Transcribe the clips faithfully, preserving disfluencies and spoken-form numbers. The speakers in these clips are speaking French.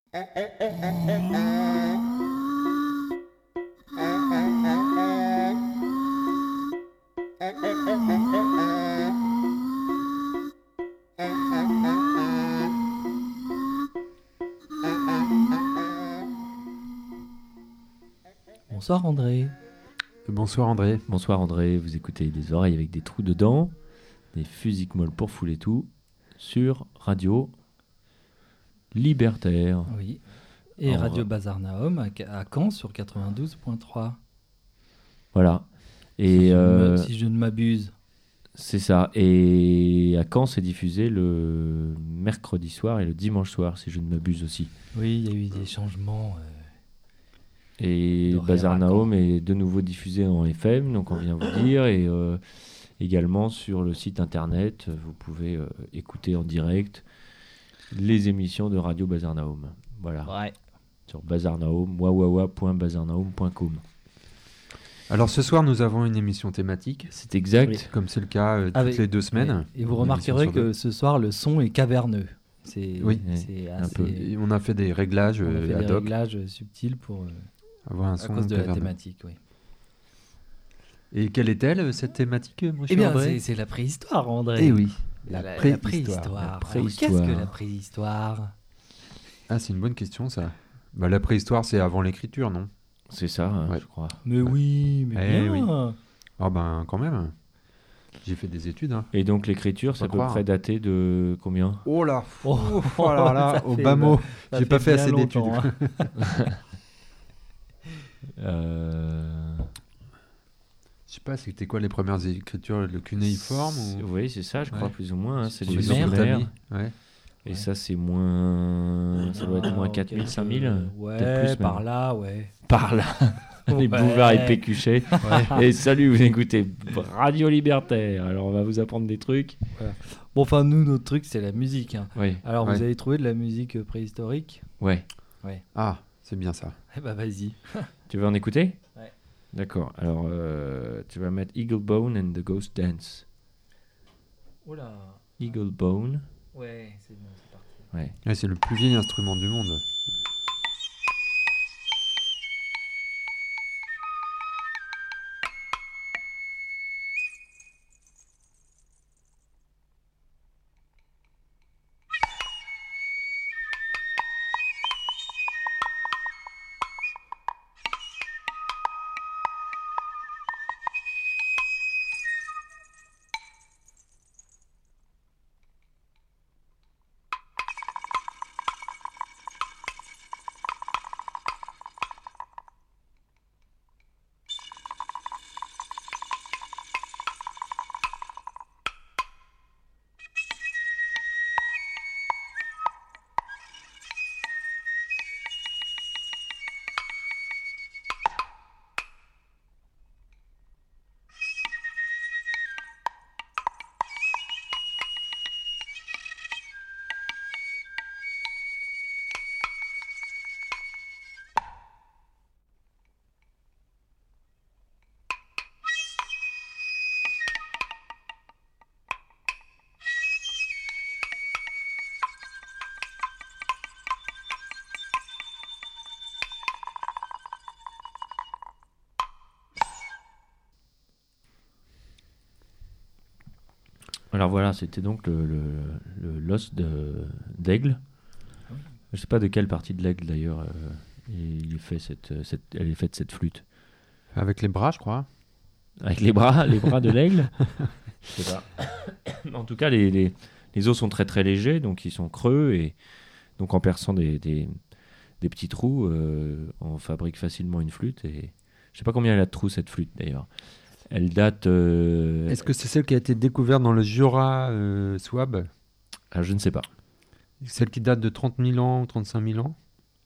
Bonsoir André. Bonsoir André. Bonsoir André, vous écoutez des oreilles avec des trous dedans, des fusils molles pour fouler tout, sur Radio Libertaire. Oui. Et En... Radio Bazar Naum à, à Caen sur quatre-vingt-douze virgule trois. Voilà. Et si, euh, je me, si je ne m'abuse. C'est ça. Et à Caen, c'est diffusé le mercredi soir et le dimanche soir, si je ne m'abuse aussi. Oui, il y a eu des changements. Euh... Et Bazar Naum est de nouveau diffusé en F M, donc on vient vous dire, et euh, également sur le site internet, vous pouvez euh, écouter en direct les émissions de Radio Bazar Naum. Voilà. Ouais. Sur Bazar Naum, wawawa point bazar naum point com. Alors ce soir, nous avons une émission thématique. C'est exact. Oui. Comme c'est le cas euh, toutes Avec, les deux semaines. Et vous remarquerez que deux. ce soir, le son est caverneux. C'est, oui, c'est un assez... peu. Et on a fait des réglages, on a fait euh, des ad hoc. réglages subtils pour... Euh... avoir un à son cause de caverneux. la thématique, oui. Et quelle est-elle, cette thématique, mon cher Eh bien, André ? c'est, c'est la préhistoire, André. Eh oui, la, la, la, préhistoire. la préhistoire. La préhistoire. Alors, qu'est-ce que la préhistoire ? Ah, c'est une bonne question, ça. Bah, la préhistoire, c'est avant l'écriture, non ? C'est ça, hein, ouais. je crois. Mais ouais. oui, mais eh bien. Oui. Ah ben, quand même. J'ai fait des études. Hein. Et donc, l'écriture, c'est à peu près daté de combien ? Oh là Oh, oh là là, au bas mot. J'ai pas fait assez d'études. Hein. euh... Je sais pas, c'était quoi les premières écritures, le cunéiforme ou... Oui, c'est ça, je crois, ouais. plus ou moins. Hein, c'est les Sumériens. Ouais. Et ouais. ça, c'est moins... Ça doit être moins quatre mille, cinq mille. Euh, ouais, plus, par là, ouais. Par là. Les ouais. boulevards et pécuchés. Ouais. Et salut, vous écoutez Radio Libertaire. Alors, on va vous apprendre des trucs. Voilà. Bon, enfin, nous, notre truc, c'est la musique. Hein. Oui. Alors, ouais. vous avez trouvé de la musique préhistorique ? Ouais. Ouais. Ah, c'est bien ça. Eh ben, vas-y. Tu veux en écouter ? Ouais. D'accord. Alors, euh, tu vas mettre Eagle Bone and the Ghost Dance. Oula. Eagle Bone. Ouais, c'est bon, c'est parti. Ouais. Ouais, c'est le plus vieil instrument du monde. Alors voilà, c'était donc le, le, le l'os de, d'aigle. Je ne sais pas de quelle partie de l'aigle d'ailleurs euh, il est fait cette, cette, elle est faite cette flûte. Avec les bras, je crois. Avec les bras, les bras de l'aigle. Je sais pas. En tout cas, les, les, les os sont très très légers, donc ils sont creux et donc en perçant des, des, des petits trous, euh, on fabrique facilement une flûte. Et je sais pas combien elle a de trous cette flûte d'ailleurs. Elle date. Euh... Est-ce que c'est celle qui a été découverte dans le Jura euh, Souabe ? Ah, je ne sais pas. Celle qui date de trente mille ans ou trente-cinq mille ans ?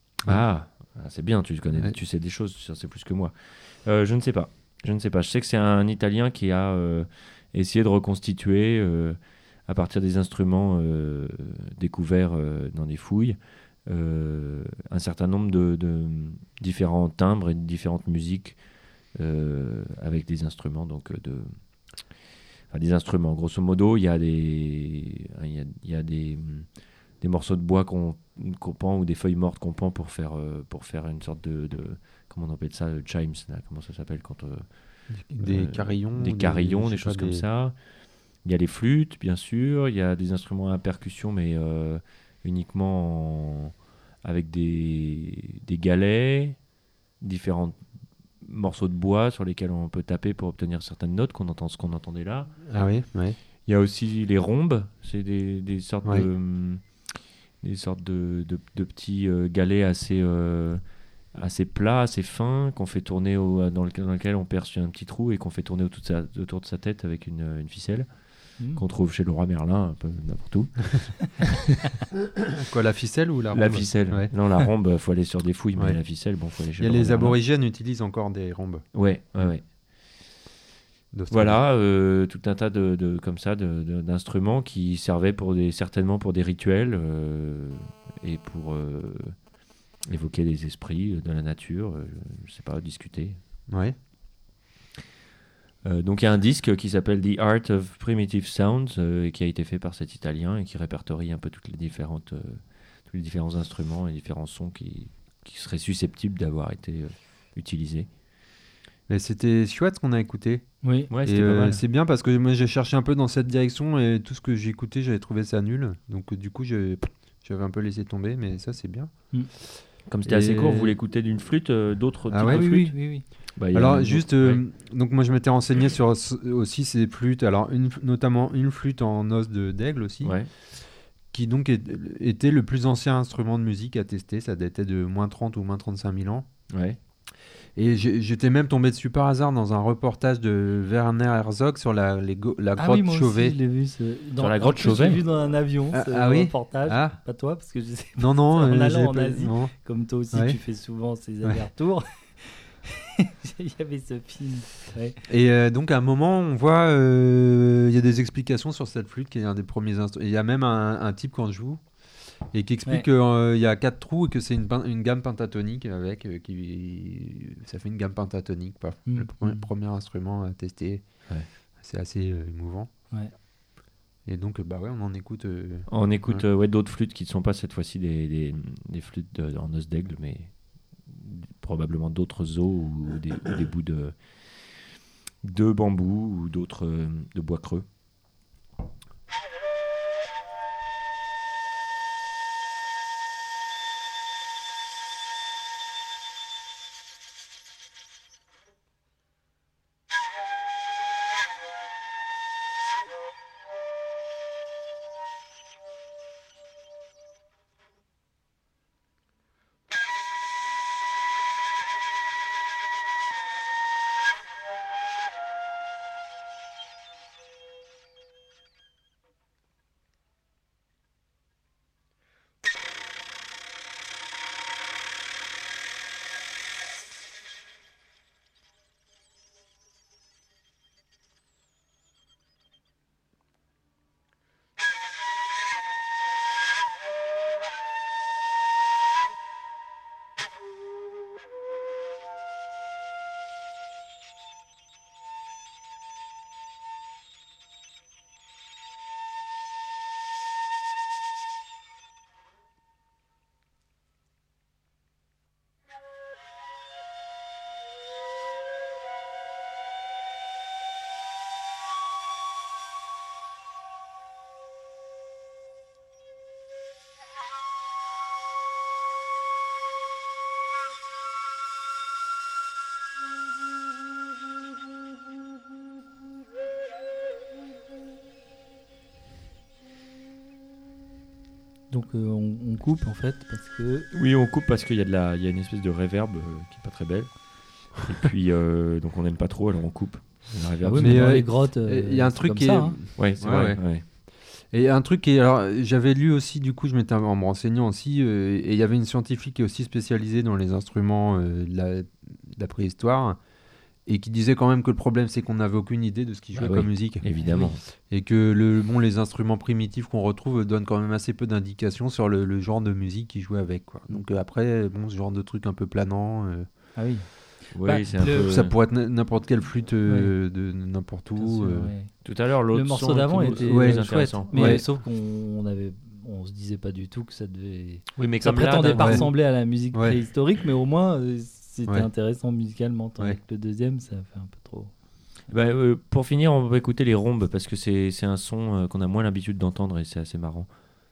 Ah, ah, c'est bien, tu connais, ouais. Tu sais des choses, tu sais plus que moi. Euh, je ne sais pas. Je ne sais pas. Je sais que c'est un Italien qui a euh, essayé de reconstituer euh, à partir des instruments euh, découverts euh, dans des fouilles euh, un certain nombre de, de différents timbres et de différentes musiques. Euh, avec des instruments donc de enfin, des instruments grosso modo il y a des il y a, il y a des des morceaux de bois qu'on, qu'on pend ou des feuilles mortes qu'on pend pour faire, euh, pour faire une sorte de, de. Comment on appelle ça, euh, chimes, là, comment ça s'appelle quand, euh, Des euh, carillons. Des carillons, je des sais choses pas, comme des- ça. Il y a les flûtes, bien sûr. Il y a des instruments à percussion, mais euh, uniquement en- avec des, des galets, différents morceaux de bois sur lesquels on peut taper pour obtenir certaines notes, qu'on entend ce qu'on entendait là. Ah oui, ouais. Il y a aussi les rhombes, c'est des, des sortes Ouais. de hum, des sortes de, de, de petits euh, galets assez euh, assez plats, assez fins, qu'on fait tourner au, dans, lequel, dans lequel on perce un petit trou et qu'on fait tourner autour de sa, autour de sa tête avec une, une ficelle Mmh. qu'on trouve chez le roi Merlin, un peu n'importe où. Quoi, la ficelle ou la La rhombe? ficelle. Ouais. Non, la rhombe, faut aller sur des fouilles, mais Ouais. la ficelle, bon, faut aller chez Il y a le roi les Merlin. aborigènes utilisent encore des rhombes. Ouais, ouais, ouais. d'Australie. Voilà, euh, tout un tas de, de comme ça de, de- d'instruments qui servaient pour des, certainement pour des rituels euh, et pour euh, évoquer les esprits de la nature, euh, je sais pas, discuter. Ouais. Euh, donc il y a un disque qui s'appelle The Art of Primitive Sounds euh, et qui a été fait par cet Italien et qui répertorie un peu toutes les différentes, euh, tous les différents instruments et différents sons qui, qui seraient susceptibles d'avoir été euh, utilisés. Mais c'était chouette ce qu'on a écouté. Oui. Ouais, Et c'était pas euh, mal. c'est bien parce que moi j'ai cherché un peu dans cette direction et tout ce que j'ai écouté, j'avais trouvé ça nul. Donc euh, du coup, j'ai- j'avais un peu laissé tomber, mais ça c'est bien. Comme c'était assez et- court, vous l'écoutez d'une flûte, euh, d'autres Ah types ouais, de oui, flûtes oui, oui, oui. Bah, il y a Alors un juste, autre- euh, ouais. donc moi je m'étais renseigné sur s- aussi ces flûtes. Alors une, notamment une flûte en os de d'aigle aussi, Ouais. qui donc est- était le plus ancien instrument de musique à tester. Ça datait de moins trente ou moins trente-cinq mille ans. Ouais. Et j'ai- j'étais même tombé dessus par hasard dans un reportage de Werner Herzog sur la, les go- la Ah grotte oui, moi Chauvet. aussi, je l'ai vu. ce- Dans, Sur la en grotte plus, Chauvet Je l'ai vu dans un avion, Ah, ce ah oui reportage. Ah. Pas toi, parce que je sais, Non, non, En euh, allant j'ai en pas- Asie. non. comme toi aussi, Ouais. tu fais souvent ces Ouais. allers-retours. Il y avait ce film. Ouais. Et euh, donc à un moment, on voit, euh, il y a des explications sur cette flûte qui est un des premiers instruments. Il y a même un, un type qu'on joue et qui explique Ouais. qu'il y a quatre trous et que c'est une, pin- une gamme pentatonique avec, euh, qui, ça fait une gamme pentatonique, quoi. Mm. Le pre- Mm. premier instrument à tester. Ouais. C'est assez euh, émouvant. Ouais. Et donc, euh, bah ouais, on en écoute. euh, On écoute Ouais. euh, ouais, d'autres flûtes qui ne sont pas cette fois-ci des, des, des flûtes de- en os d'aigle, mais probablement d'autres os ou des, ou des bouts de, de bambou ou d'autres euh, de bois creux. Donc euh, on, on coupe en fait parce que Oui, on coupe parce qu'il y a de la, il y a une espèce de réverb euh, qui est pas très belle. Et puis euh, donc on n'aime pas trop, alors on coupe. La ah réverb, oui, c'est- mais Mais, dans euh, les grottes, euh, il y a un c'est truc comme qui ça, est- hein. ouais, c'est Ouais, vrai. ouais. ouais. Et un truc qui est, alors j'avais lu aussi, du coup, je m'étais en me renseignant aussi, euh, et il y avait une scientifique qui est aussi spécialisée dans les instruments euh, de, la, de la préhistoire, et qui disait quand même que le problème c'est qu'on n'avait aucune idée de ce qui jouait Ah comme oui. musique, Évidemment. et que le, bon, les instruments primitifs qu'on retrouve donnent quand même assez peu d'indications sur le, le genre de musique qu'ils jouaient avec, quoi. Donc euh, après, bon, ce genre de truc un peu planant, euh, Ah oui. Oui, Bah, c'est un le- peu. ça pourrait être n- n'importe quelle flûte euh, de n'importe Bien où. sûr, euh. ouais. Tout à l'heure, l'autre Le morceau son d'avant était était plus ouais, chouette, intéressant. mais Ouais. sauf qu'on avait on se disait pas du tout que ça devait. Oui, mais Ça comme là, prétendait d'un- pas ouais. ressembler à la musique Ouais. préhistorique, mais au moins euh, c'était Ouais. intéressant musicalement. Tandis Ouais. que le deuxième, ça fait un peu trop. Bah, euh, pour finir, on va écouter les rhombes parce que c'est, c'est un son euh, qu'on a moins l'habitude d'entendre et c'est assez marrant.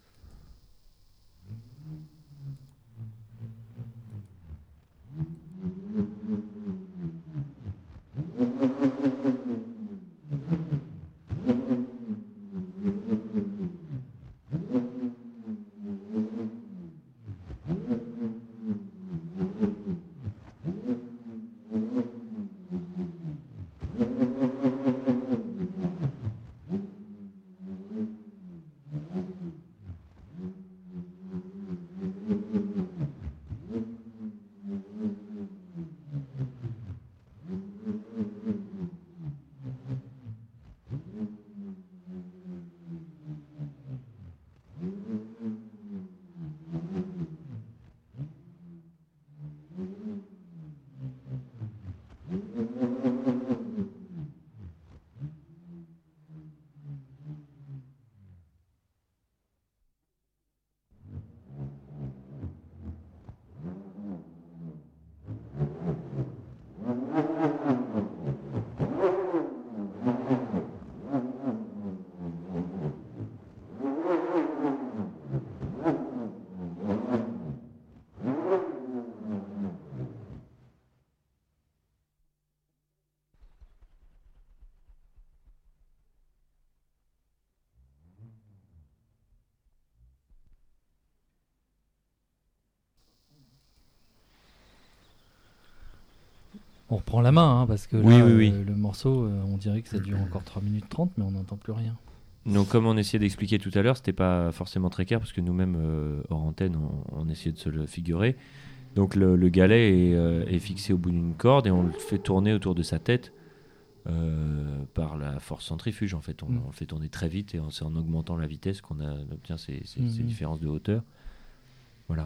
On reprend la main, hein, parce que Oui, là, oui, oui. euh, le morceau, euh, on dirait que ça dure encore trois minutes trente, mais on n'entend plus rien. Donc, comme on essayait d'expliquer tout à l'heure, c'était pas forcément très clair parce que nous-mêmes, euh, hors antenne, on, on essayait de se le figurer. Donc, le, le galet est, euh, est fixé au bout d'une corde et on le fait tourner autour de sa tête euh, par la force centrifuge. En fait, on, Mm. on le fait tourner très vite et en- c'est en augmentant la vitesse qu'on a, on obtient ces, ces- ces Mhm. différences de hauteur. Voilà.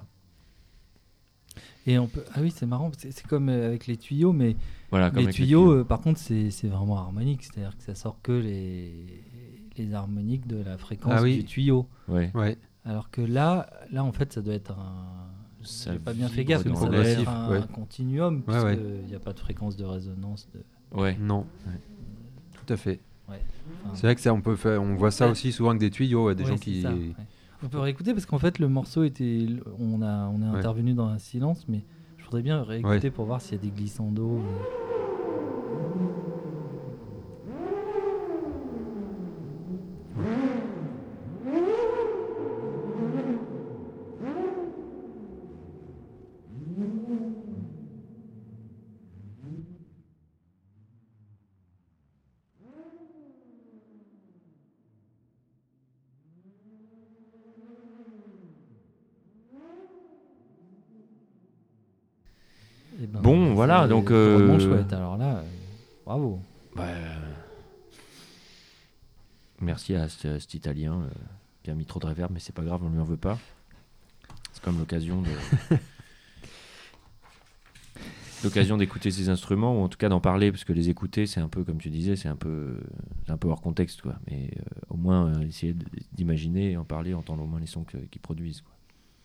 Et on peut... Ah oui, c'est marrant, c'est, c'est comme euh, avec les tuyaux, mais Voilà, comme les avec tuyaux, euh, par contre, c'est, c'est vraiment harmonique, c'est-à-dire que ça sort que les, les harmoniques de la fréquence Ah oui. du tuyau. Ouais. Ouais. Alors que là, là en fait, ça doit être un. Ça J'ai pas bien fait vibre gaffe, c'est mais ça doit progressif, être un, ouais. un continuum, Ouais, ouais. puisqu'il n'y a pas de fréquence de résonance. De... Ouais. Non. Ouais. Tout à fait. Ouais. Enfin, C'est vrai que ça, on peut faire, on voit ça Ouais. aussi souvent avec des tuyaux, ouais, des ouais, gens c'est qui. ça, ouais. On peut réécouter parce qu'en fait, le morceau était. On, a, on est Ouais. intervenu dans un silence, mais je voudrais bien réécouter Ouais. pour voir s'il y a des glissandos. Eh ben, Bon, voilà, c'est donc, vraiment euh, chouette. Alors là, euh, bravo. Bah, euh, merci à ce- cet Italien euh, qui a mis trop de reverb, mais c'est pas grave, on lui en veut pas. C'est comme l'occasion de l'occasion d'écouter ces instruments ou en tout cas d'en parler parce que les écouter c'est un peu comme tu disais, c'est un peu c'est un peu hors contexte quoi. Mais euh, au moins euh, essayer d- d'imaginer, en parler, entendre au moins les sons que- qu'ils produisent quoi.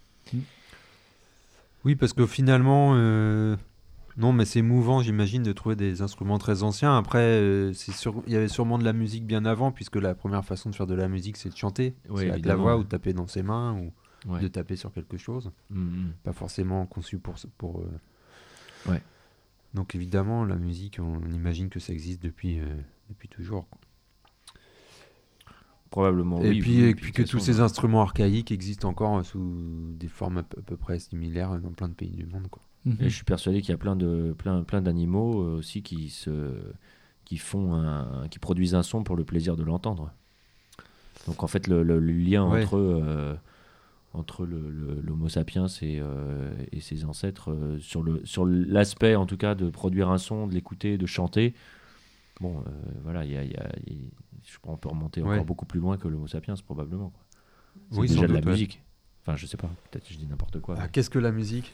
Oui, parce que finalement, euh, non, mais c'est émouvant, j'imagine, de trouver des instruments très anciens. Après, euh, c'est sûr, il y avait sûrement de la musique bien avant, puisque la première façon de faire de la musique, c'est de chanter, Ouais, c'est avec la évidemment, voix ouais. ou de taper dans ses mains ou Ouais. de taper sur quelque chose. Mhm. Pas forcément conçu pour. pour euh, Ouais. Donc évidemment, la musique, on, on imagine que ça existe depuis, euh, depuis toujours, quoi. Probablement Et oui. puis, oui, et puis puis de que toute tous façon, ces euh, instruments archaïques existent encore sous des formes à peu, à peu près similaires dans plein de pays du monde, quoi. Et je suis persuadé qu'il y a plein de plein plein d'animaux euh, aussi qui se qui font un, qui produisent un son pour le plaisir de l'entendre. Donc en fait le, le- le lien Ouais. entre euh, entre le, le- l'Homo sapiens et, euh, et ses ancêtres euh, sur le sur l'aspect en tout cas de produire un son, de l'écouter, de chanter. Bon euh, voilà, il y a, il y a- il- je crois qu'on peut remonter Ouais. encore beaucoup plus loin que l'Homo sapiens probablement quoi. C'est Oui, déjà sans de la doute, ouais. musique. Enfin je sais pas, peut-être que je dis n'importe quoi. Ah, mais- qu'est-ce que la musique?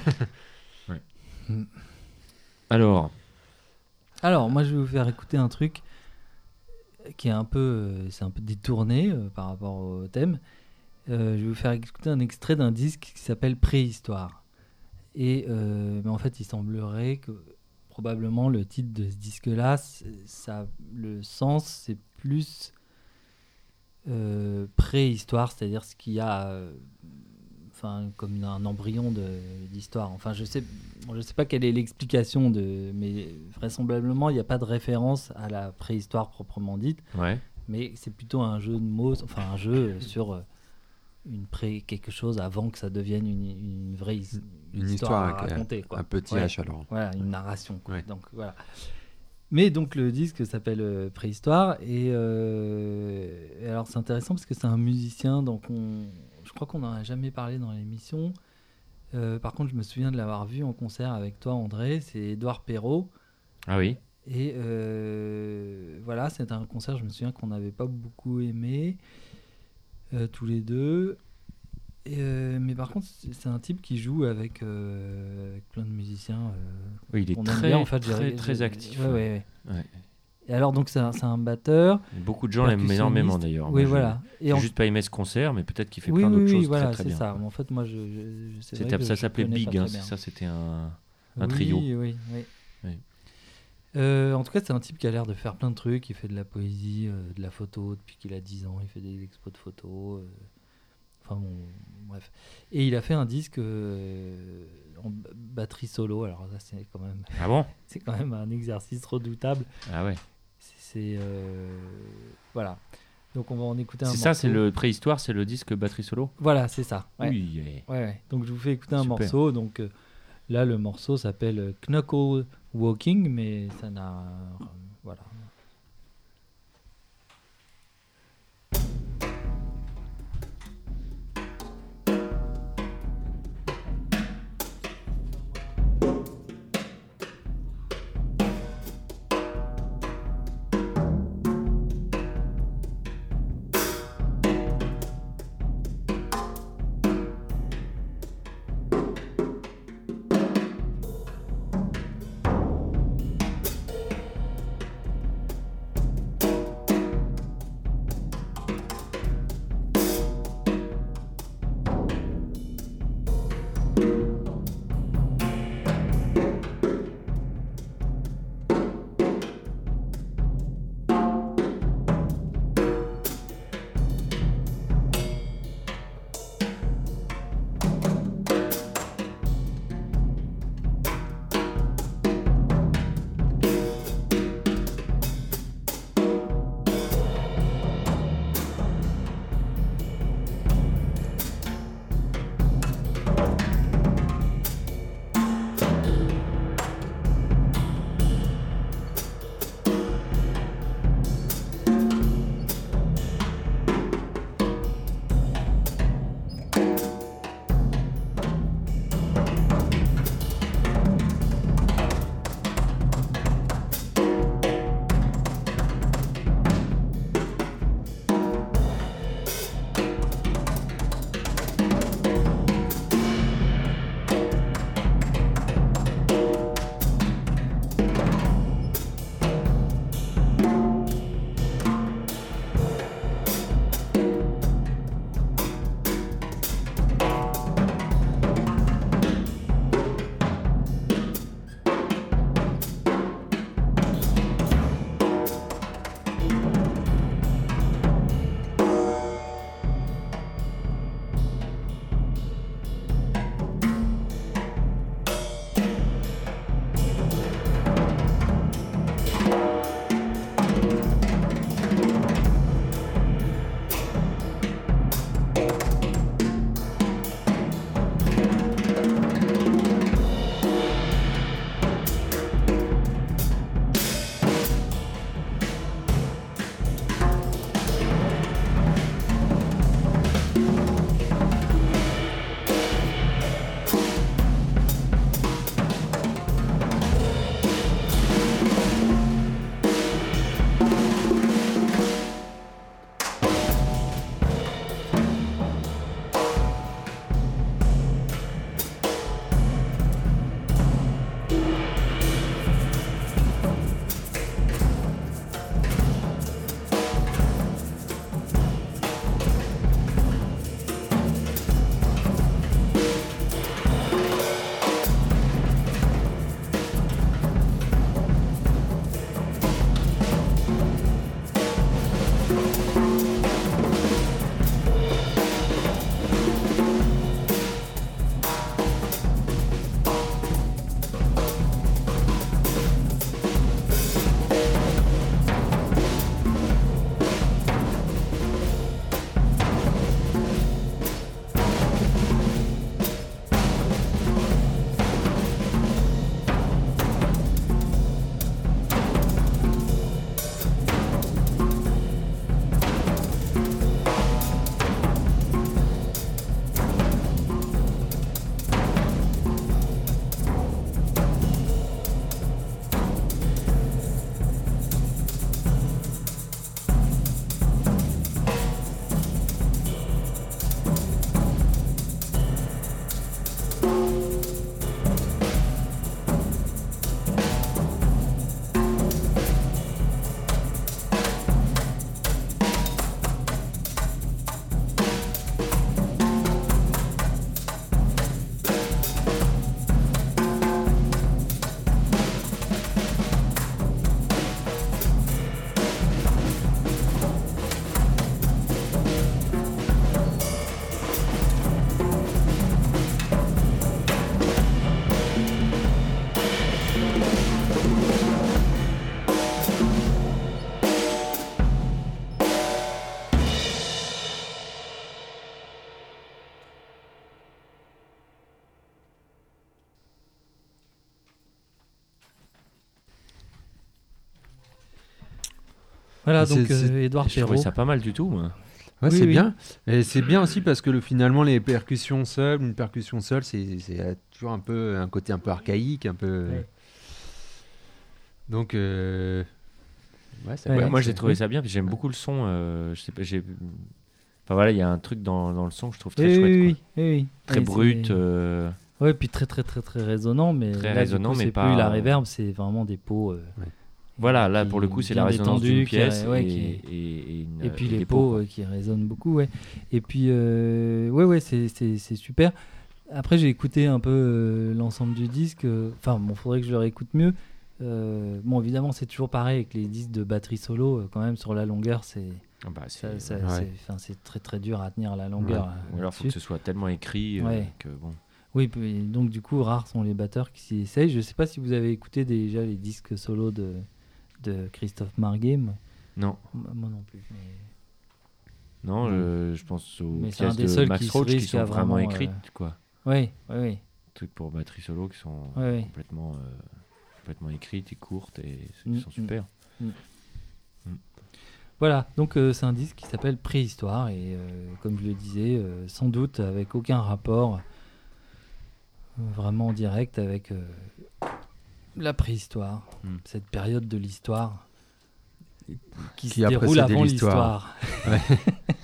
Alors Alors, moi, je vais vous faire écouter un truc qui est un peu, euh, c'est un peu détourné euh, par rapport au thème, Euh, je vais vous faire écouter un extrait d'un disque qui s'appelle Préhistoire. Et euh, mais en fait, il semblerait que probablement le titre de ce disque-là, ça, le sens, c'est plus euh, préhistoire, c'est-à-dire ce qu'il y a, euh, enfin, comme un embryon de, d'histoire. Enfin, je sais, bon, je sais pas quelle est l'explication de, mais vraisemblablement, il n'y a pas de référence à la préhistoire proprement dite. Ouais. Mais c'est plutôt un jeu de mots, enfin un jeu sur euh, une pré quelque chose avant que ça devienne une, une vraie is- Une histoire, histoire à avec raconter, quoi. un petit Ouais. H alors. Voilà, une narration. Quoi. Ouais. Donc voilà. Mais donc le disque s'appelle euh, Préhistoire et, euh, et alors c'est intéressant parce que c'est un musicien, donc on, je crois qu'on n'en a jamais parlé dans l'émission. Euh, par contre, je me souviens de l'avoir vu en concert avec toi, André. C'est Édouard Perrault. Ah oui. Et euh, voilà, c'était un concert, je me souviens qu'on n'avait pas beaucoup aimé, euh, tous les deux. Et, euh, mais par contre, c'est, c'est un type qui joue avec, euh, avec plein de musiciens. Euh, Oui, il est on aime très, bien, en fait, très, j'ai- très j'ai- actif. Ouais, ouais, ouais. Ouais. Et alors, donc, c'est un, c'est un batteur. Beaucoup de gens l'aiment énormément percussionniste. d'ailleurs. Oui, Moi, je- voilà. Et J'ai en- juste pas aimé ce concert, mais peut-être qu'il fait oui, plein d'autres oui, choses oui, voilà, très très c'est bien. ça. Mais en fait, moi, je, je, je- c'est vrai C'était, que ça je s'appelait connais pas Big, hein, très c'est bien. ça, c'était un, un Oui, trio. Oui, oui, oui. Oui. Euh, en tout cas, c'est un type qui a l'air de faire plein de trucs. Il fait de la poésie, euh, de la photo depuis qu'il a dix ans. Il fait des expos de photos. euh, Enfin bon, bref. Et il a fait un disque euh, en b- batterie solo. Alors ça, c'est quand même, Ah bon? c'est quand même un exercice redoutable. Ah ouais. C'est, c'est, euh, voilà. Donc on va en écouter un C'est morceau. ça, c'est le préhistoire, c'est le disque batterie solo. Voilà, c'est ça. Ouais. Oui. eh. Ouais, ouais. Donc je vous fais écouter un Super. morceau. Donc euh, là, le morceau s'appelle euh, Knuckle Walking, mais ça n'a, euh, voilà. Voilà, C'est- donc c'est- euh, Édouard Je trouvais Perrault. ça pas mal du tout, moi. Ouais, Oui, c'est oui. bien. Et c'est bien aussi parce que le, finalement, les percussions seules, une percussion seule, c'est, c'est euh, toujours un peu un côté un peu archaïque, un peu. Ouais. Donc, euh, ouais, ça Ouais, Ouais, va, moi, c'est- j'ai trouvé oui. ça bien, puis j'aime beaucoup le son. euh, je sais pas, j'ai... Enfin voilà, il y a un truc dans, dans le son que je trouve très Oui, chouette. oui, quoi. oui, oui, oui. Très Ouais, brut. c'est- euh, Ouais, puis très très très très résonnant, mais Très là, résonnant, du coup, mais c'est pas- plus la reverb, c'est vraiment des pots. euh, Voilà, là qui- pour le coup, c'est bien la résonance d'une détendus, qui- pièce ouais, et, qui- et, et une- Et puis et les des pots quoi. euh, qui résonnent beaucoup, ouais. Et puis, euh, ouais, ouais, c'est, c'est, c'est super. Après, j'ai écouté un peu euh, l'ensemble du disque. euh, Enfin, bon, faudrait que je le réécoute mieux. Euh, bon, évidemment, c'est toujours pareil avec les disques de batterie solo. euh, quand même, sur la longueur, c'est, Ah bah, ça, c'est- ça- ouais. c'est, enfin, c'est très très dur à tenir la longueur. euh, Ou alors, il faut que là-dessus. ce soit tellement écrit euh, Ouais. que bon. Oui, puis, donc du coup, rares sont les batteurs qui s'y essayent. Je sais pas si vous avez écouté déjà les disques solo de, de Christophe Marguet. Moi, Non, moi non plus. Mais... non, je, je pense aux Mais c'est un pièces des de seuls Max qui se Roach qui risque sont à vraiment vraiment, écrites, euh, quoi. Oui, oui, oui. Trucs pour batterie solo qui sont Ouais, ouais. complètement, euh, complètement écrites et courtes et qui Mm, sont mm. super. Voilà, donc euh, c'est un disque qui s'appelle Préhistoire et euh, comme je le disais, euh, sans doute avec aucun rapport euh, vraiment direct avec euh, la préhistoire, Mm. cette période de l'histoire qui, Qui se a déroule précédé avant l'histoire. l'histoire.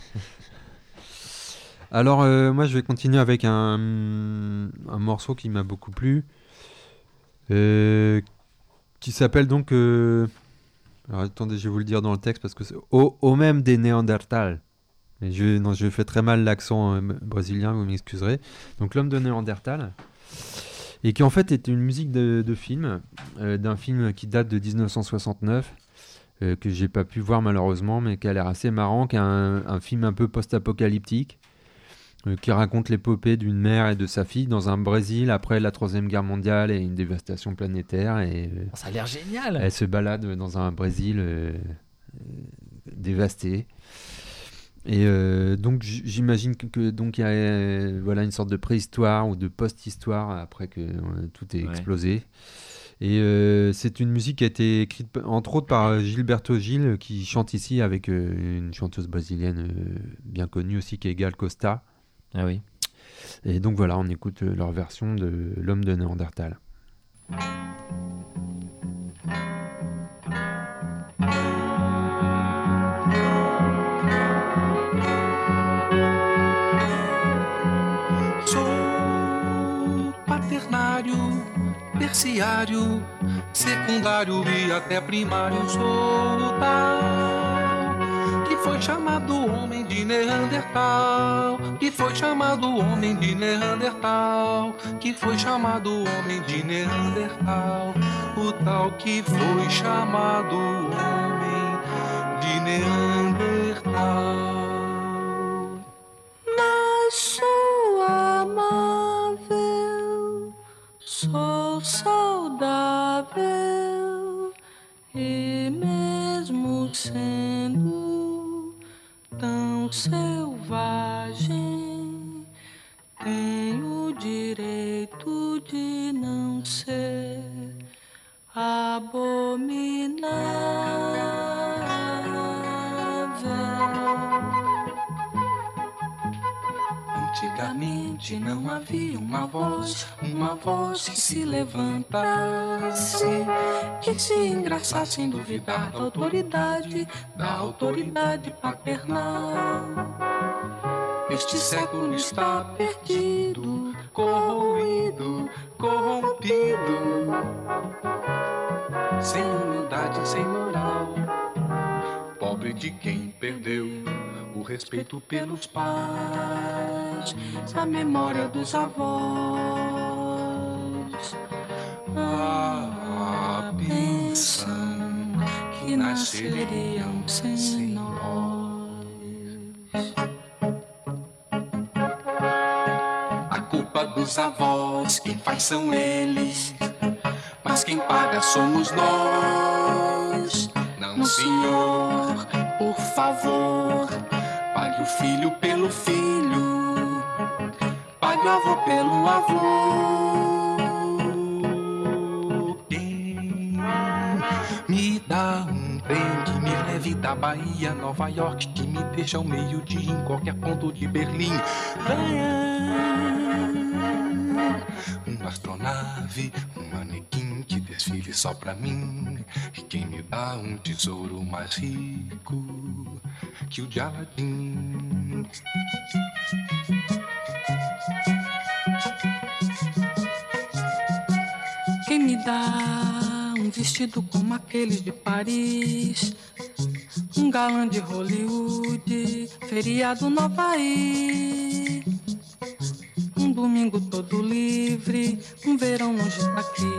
Alors, euh, moi, je vais continuer avec un, un morceau qui m'a beaucoup plu, euh, qui s'appelle donc. euh, alors, attendez, je vais vous le dire dans le texte parce que c'est Au, au même des Néandertals. Et je, non, je fais très mal l'accent euh, brésilien, vous m'excuserez. Donc, l'homme de Néandertal. Et qui en fait est une musique de, de film, euh, d'un film qui date de dix-neuf cent soixante-neuf. Euh, que j'ai pas pu voir malheureusement, mais qui a l'air assez marrant, qui est un, un film un peu post-apocalyptique, euh, qui raconte l'épopée d'une mère et de sa fille dans un Brésil après la Troisième Guerre mondiale et une dévastation planétaire. Et euh, Ça a l'air génial. elle se balade dans un Brésil euh, euh, dévasté. Et euh, donc j- j'imagine que, que donc il y a euh, voilà une sorte de préhistoire ou de post-histoire après que euh, tout est Ouais. explosé. Et euh, c'est une musique qui a été écrite p- entre autres par euh, Gilberto Gil euh, qui chante ici avec euh, une chanteuse brésilienne euh, bien connue aussi qui est Gal Costa. Ah oui. Et donc voilà, on écoute euh, leur version de L'homme de Néandertal. Sou quaternário, terciário, secundário e até primário. Sou o tal que foi chamado homem de Neandertal, que foi chamado homem de Neandertal, que foi chamado homem de Neandertal, o tal que foi chamado homem de Neandertal. Mas sou amável, sou saudável e mesmo sendo tão selvagem, tenho o direito de não ser abominável. Antigamente não havia uma voz, uma voz que se levantasse, que se engraçasse em duvidar da autoridade, da autoridade paternal. Este século está perdido, corroído, corrompido, sem humildade, sem moral. Pobre de quem perdeu o respeito pelos pais, a memória dos avós. Ah, pensam que nasceriam sem nós. A culpa dos avós, quem faz são eles, mas quem paga somos nós. Não, senhor, por favor, pague o filho pelo filho, pague o avô pelo avô. Quem me dá um trem que me leve da da Bahia, Nova York, que me deixa ao meio-dia em qualquer ponto de Berlim. Venha, uma astronave, um manequim que desfile só pra mim. E quem me dá um tesouro mais rico que o de Aladim. Quem me dá um vestido como aqueles de Paris, um galã de Hollywood, feriado no Havaí, um domingo todo livre, um verão longe daqui.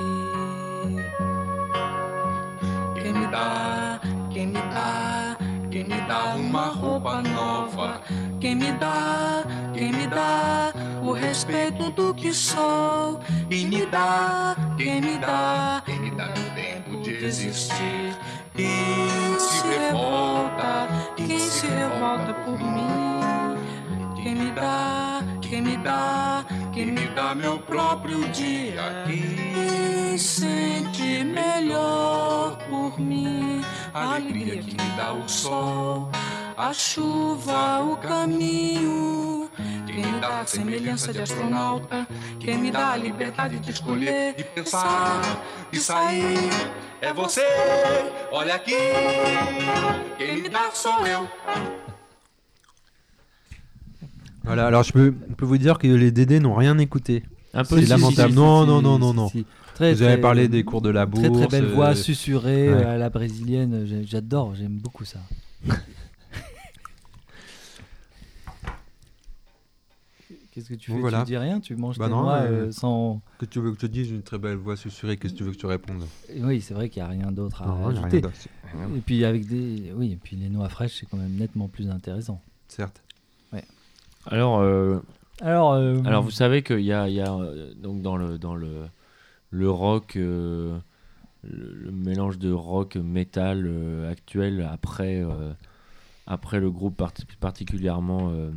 Quem me dá, quem me dá, quem me dá uma roupa nova, quem me dá, quem me dá o respeito do que sou, e me dá, quem me dá, quem me dá o tempo de existir. Quem se revolta, quem se revolta por mim, quem me dá, quem me dá, quem me dá meu próprio dia, quem sente melhor por mim, a alegria que me dá o sol, a chuva, o caminho, quem me dá a semelhança de astronauta, quem me dá a liberdade de escolher, de pensar, de sair, é você, olha aqui, quem me dá sou eu. Voilà, alors je peux, je peux vous dire que les Dédés n'ont rien écouté. Un peu, C'est si, lamentable. si, non, si, non, si, non, si, non, si, non. si. Très, Vous avez très, parlé des cours de la bourse. Très très belle voix euh, susurrée ouais. à la brésilienne, j'ai- j'adore, j'aime beaucoup ça. Qu'est-ce que tu Bon, fais voilà. Tu dis rien, tu manges Bah tes non, noix mais- euh, sans... Que tu veux que je te dise, une très belle voix susurrée, qu'est-ce que tu veux que je te réponde? Oui, c'est vrai qu'il n'y a rien d'autre à Non, il y a rien ajouter. d'autre. Et puis avec des, oui, et puis les noix fraîches, c'est quand même nettement plus intéressant. Certes. Alors, euh, Alors, euh, alors vous savez qu'il y a, il y a euh, donc dans le dans le le rock, euh, le, le mélange de rock métal euh, actuel après euh, après le groupe parti- particulièrement euh,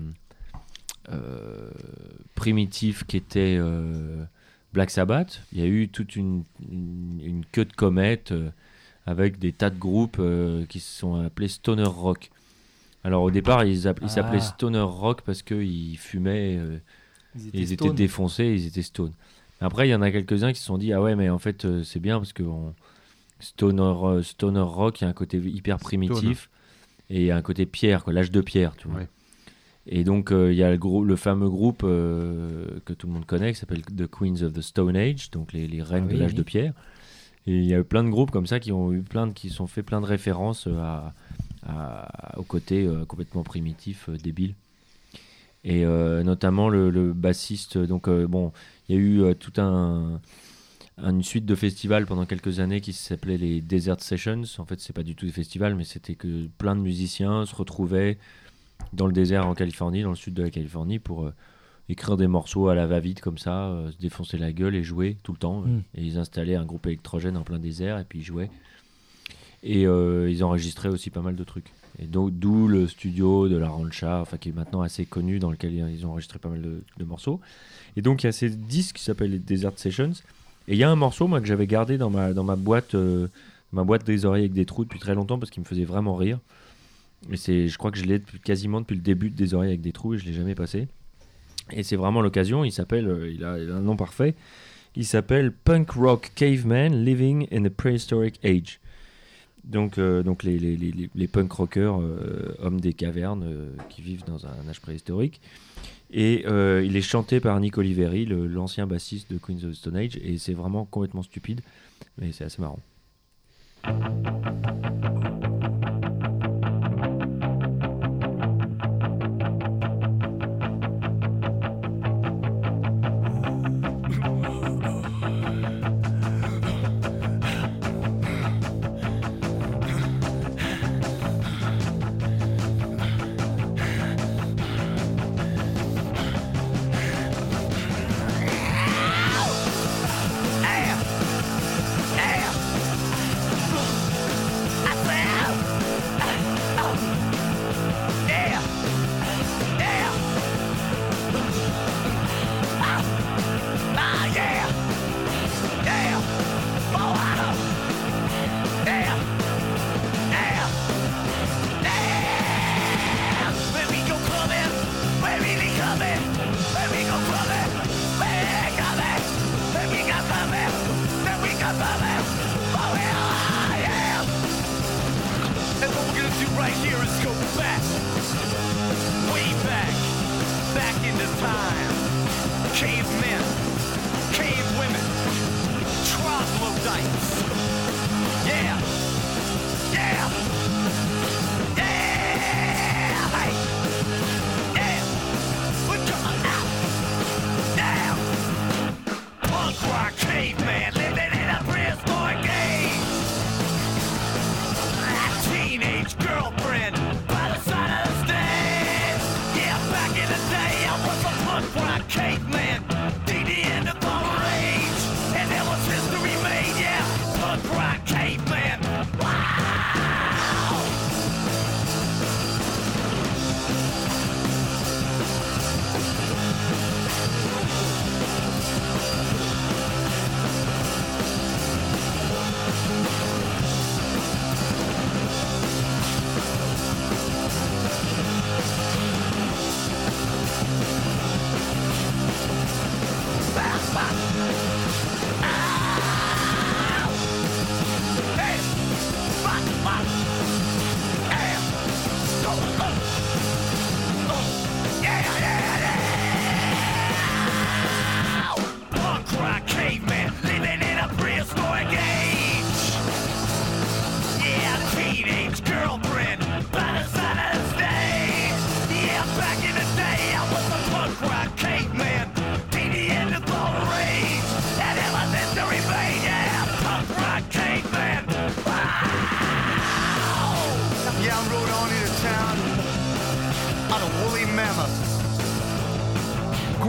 euh, primitif qui était euh, Black Sabbath. Il y a eu toute une, une, une queue de comète euh, avec des tas de groupes euh, qui se sont appelés stoner rock. Alors au départ, ils, app- ils s'appelaient Ah. stoner rock parce qu'ils fumaient, euh, ils et étaient, ils étaient stone. défoncés, ils étaient stone. Après, il y en a quelques-uns qui se sont dit ah ouais, mais en fait euh, c'est bien parce que on- stoner euh, stoner rock, il y a un côté hyper primitif et il y a un côté pierre, quoi, l'âge de pierre, tu vois. Ouais. Et donc euh, il y a le, grou- le fameux groupe euh, que tout le monde connaît qui s'appelle The Queens of the Stone Age, donc les, les reines Ah de oui, l'âge oui. de pierre. Et il y a eu plein de groupes comme ça qui ont eu plein de, qui sont fait plein de références euh, à, à- au côté euh, complètement primitif, euh, débile. Et euh, notamment le, le bassiste. Donc euh, bon, il y a eu euh, tout un une suite de festivals pendant quelques années qui s'appelait les Desert Sessions. En fait, c'est pas du tout des festivals, mais c'était que plein de musiciens se retrouvaient dans le désert en Californie, dans le sud de la Californie, pour euh, écrire des morceaux à la va-vite comme ça, euh, se défoncer la gueule et jouer tout le temps. Mm. Et ils installaient un groupe électrogène en plein désert et puis ils jouaient. Et euh, ils enregistraient aussi pas mal de trucs. Et donc, d'où le studio de la Rancha, enfin, qui est maintenant assez connu, dans lequel ils ont enregistré pas mal de, de morceaux. Et donc il y a ces disques qui s'appellent les Desert Sessions. Et il y a un morceau, moi, que j'avais gardé dans ma, dans ma boîte, euh, ma boîte des oreilles avec des trous depuis très longtemps parce qu'il me faisait vraiment rire. Et c'est, je crois que je l'ai depuis, quasiment depuis le début de Des oreilles avec des trous et je l'ai jamais passé. Et c'est vraiment l'occasion. Il s'appelle, euh, il, a, il a un nom parfait. Il s'appelle Punk Rock Caveman Living in a Prehistoric Age. Donc, euh, donc les, les, les, les punk rockers, euh, hommes des cavernes euh, qui vivent dans un âge préhistorique. Et euh, il est chanté par Nick Oliveri, le, l'ancien bassiste de Queens of the Stone Age. Et c'est vraiment complètement stupide, mais c'est assez marrant.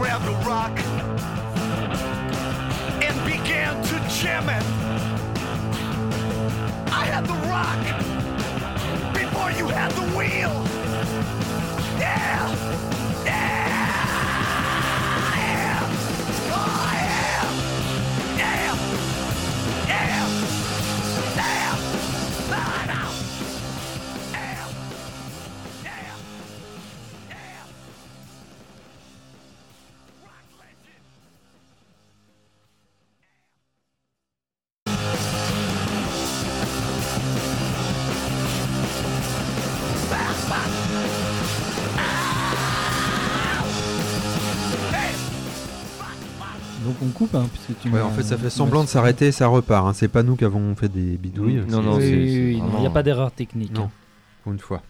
grabbed a rock and began to jam it. I had the rock before you had the wheel. Yeah, yeah, yeah, oh yeah, yeah, yeah, yeah, I know. Yeah, yeah, yeah. Rock legend. Donc on coupe, hein, puisque tu Ouais, m'as- en fait, ça tu fait m'as semblant de suivi. s'arrêter et ça repart. Hein. C'est pas nous qui avons fait des bidouilles. Non, non, Oui, c'est- oui, c'est oui, non, il n'y a vraiment- pas d'erreur technique. Non. hein. Pour une fois.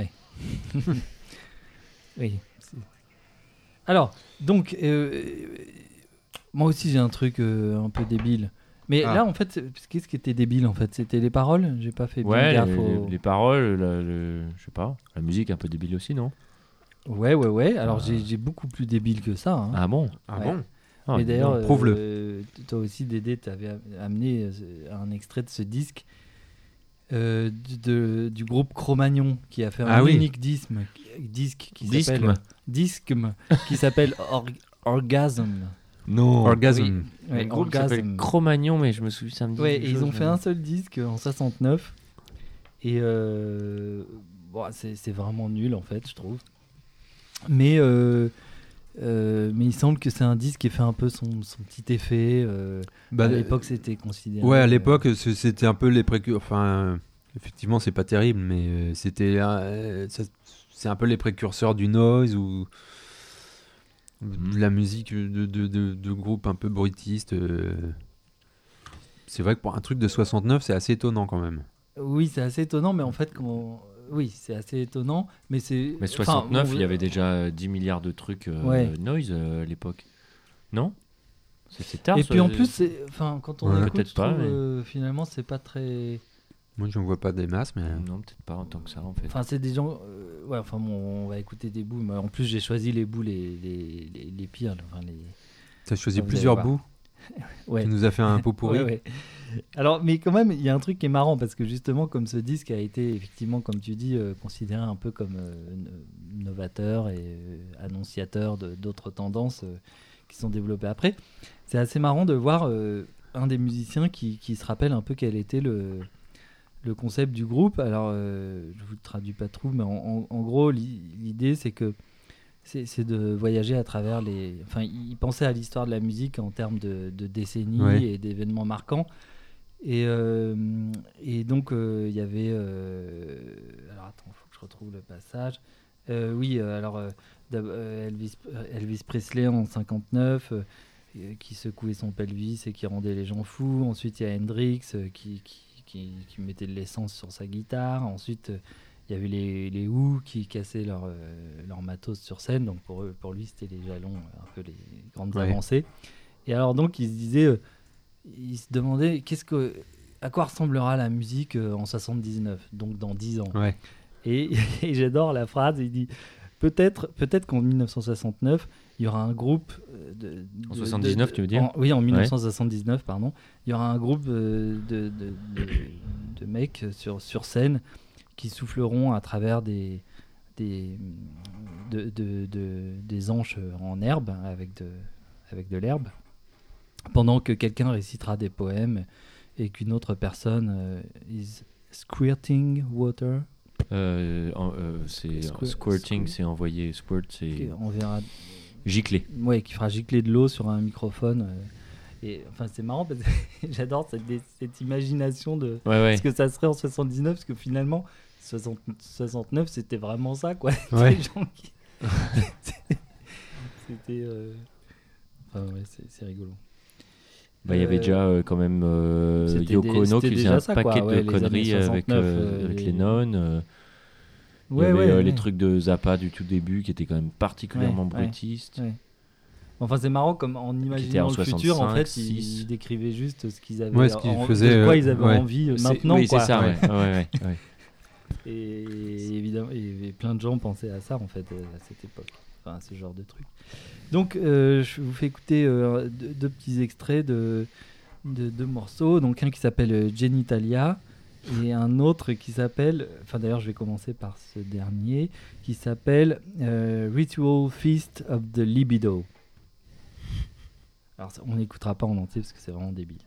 Oui. c'est- Alors, donc, euh, moi aussi j'ai un truc euh, un peu débile. Mais Ah. là, en fait, c'est- qu'est-ce qui était débile en fait? C'était les paroles? J'ai pas fait bien Ouais, gaffe les, aux- les paroles, la- le- je sais pas, la musique un peu débile aussi, non? Ouais, ouais, ouais. Alors Ah. j'ai j'ai beaucoup plus débile que ça. hein. Ah bon? Ah Ouais. bon Ah, Mais dis d'ailleurs, donc. euh, prouve-le. euh, toi aussi, Dédé, t'avais am- amené euh, un extrait de ce disque euh, du- de- du groupe Cro-Magnon qui a fait un Ah oui. unique disque, disque qui Disque, s'appelle moi. Disque qui s'appelle Or- Orgasm. Non. Orgasm. Oui. Un Ouais, groupe qui Orgasm. s'appelle Cro-Magnon, mais je me souviens, ça me dit Ouais, quelque et ils chose, ont fait mais- un seul disque en soixante-neuf. Et euh, bon, c'est c'est vraiment nul en fait, je trouve. Mais, euh, euh, mais il semble que c'est un disque qui fait un peu son, son petit effet. euh, Bah, à l'époque, c'était considéré. Ouais, à euh, l'époque, c- c'était un peu les précurseurs. Enfin, euh, effectivement, c'est pas terrible, mais euh, c'était. euh, ça- c'est un peu les précurseurs du noise ou de la musique de, de, de, de groupes un peu bruitistes. euh. C'est vrai que pour un truc de soixante-neuf, c'est assez étonnant quand même. Oui, c'est assez étonnant, mais en fait, quand... oui, c'est assez étonnant, mais c'est. Mais enfin, soixante-neuf, bon, il y avait déjà euh, dix milliards de trucs euh, Ouais. noise euh, à l'époque. Non? C'est c'est tard. Et ça, puis en euh, plus, c'est- enfin, quand on Ouais. écoute, Peut-être je pas, trouve, mais- euh, finalement, c'est pas très. Moi, je ne vois pas des masses, mais. Non, peut-être pas en tant que ça, en fait. Enfin, c'est des gens. euh, ouais, enfin, bon, on va écouter des bouts. Mais en plus, j'ai choisi les bouts les, les, les, les pires. là, Enfin, les... Tu as choisi Vous allez plusieurs voir. bouts. Ouais. Tu nous as fait un pot pourri. Ouais, ouais. Alors, mais quand même, il y a un truc qui est marrant parce que justement, comme ce disque a été effectivement, comme tu dis, euh, considéré un peu comme euh, no- novateur et euh, annonciateur de- d'autres tendances euh, qui sont développées après, c'est assez marrant de voir euh, un des musiciens qui, qui se rappelle un peu quel était le, le concept du groupe. Alors, euh, je vous le traduis pas trop, mais en, en- en gros, l'i- l'idée c'est que c'est c'est de voyager à travers les. Enfin, il pensait à l'histoire de la musique en termes de, de décennies Ouais. et d'événements marquants. Et, euh, et donc, euh, il y avait. euh, Alors, attends, il faut que je retrouve le passage. Euh, oui, euh, alors, euh, d'ab- euh, Elvis, Elvis Presley en cinquante-neuf, euh, euh, qui secouait son pelvis et qui rendait les gens fous. Ensuite, il y a Hendrix euh, qui, qui, qui, qui mettait de l'essence sur sa guitare. Ensuite. euh, Il y avait les, les Who qui cassaient leur, euh, leur matos sur scène, donc pour, eux, pour lui c'était les jalons, euh, un peu les grandes Ouais. avancées. Et alors donc il se disait, euh, il se demandait qu'est-ce que, à quoi ressemblera la musique euh, en soixante-dix-neuf, donc dans dix ans. Ouais. Et, et j'adore la phrase, il dit peut-être, peut-être qu'en mille neuf cent soixante-neuf il y aura un groupe euh, de, En de- soixante-dix-neuf, de- tu veux dire en- Oui, en mille neuf cent soixante-dix-neuf, pardon. Il y aura un groupe euh, de, de, de, de mecs sur, sur scène qui souffleront à travers des, des, de, de, de- des anches en herbe, avec de, avec de l'herbe, pendant que quelqu'un récitera des poèmes et qu'une autre personne euh, is squirting water. Euh, en- euh, c'est Squirt- squirting, squirt. c'est envoyer. Squirt, c'est qui- On verra, gicler. ouais, qui fera gicler de l'eau sur un microphone. euh, et enfin, c'est marrant parce que j'adore cette, cette imagination de Ouais, ouais. ce que ça serait en soixante-dix-neuf, parce que finalement, soixante, soixante-neuf, c'était vraiment ça, quoi. Ouais. Des gens qui... c'était... euh, Enfin, ouais, c'est, c'est rigolo. Bah, il y avait Euh, déjà euh, quand même euh, c'était Yoko des- Ono c'était qui faisait déjà un ça, paquet quoi, ouais, de les conneries années avec, soixante-neuf, euh, euh, avec les- Lennon. euh, il y Ouais, avait ouais, euh, ouais. les trucs de Zappa du tout début qui étaient quand même particulièrement Ouais, ouais. bruitistes. Ouais. Enfin, c'est marrant comme en était imaginant en le futur, en fait, soixante-cinq, six. ils décrivaient juste ce qu'ils avaient, Ouais, ce qu'ils en- faisaient, de quoi euh, ils avaient ouais. envie euh, C'est- maintenant, oui, quoi. c'est ça, Ouais. ouais. ouais, ouais, ouais. Et évidemment, et, et plein de gens pensaient à ça en fait euh, à cette époque. enfin ce genre de truc. Donc euh, je vous fais écouter euh, deux, deux petits extraits de de deux morceaux, donc un qui s'appelle euh, Genitalia et un autre qui s'appelle, enfin d'ailleurs je vais commencer par ce dernier, qui s'appelle euh, Ritual Feast of the Libido. Alors ça, on n'écoutera pas en entier parce que c'est vraiment débile.